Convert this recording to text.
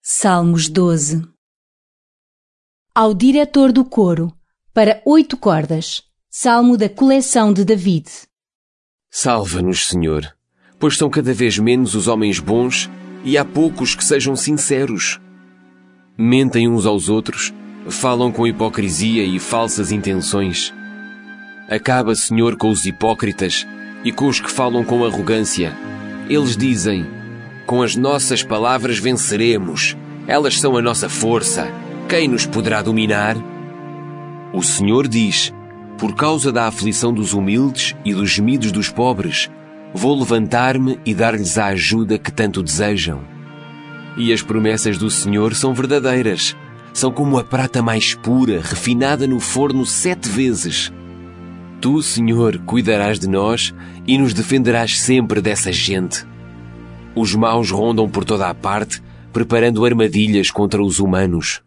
Salmos 12. Ao diretor do coro, para 8 cordas, salmo da coleção de David. Salva-nos, Senhor, pois são cada vez menos os homens bons e há poucos que sejam sinceros. Mentem uns aos outros, falam com hipocrisia e falsas intenções. Acaba, Senhor, com os hipócritas e com os que falam com arrogância. Eles dizem: com as nossas palavras venceremos. Elas são a nossa força. Quem nos poderá dominar? O Senhor diz: por causa da aflição dos humildes e dos gemidos dos pobres, vou levantar-me e dar-lhes a ajuda que tanto desejam. E as promessas do Senhor são verdadeiras. São como a prata mais pura, refinada no forno 7 vezes. Tu, Senhor, cuidarás de nós e nos defenderás sempre dessa gente. Os maus rondam por toda a parte, preparando armadilhas contra os humanos.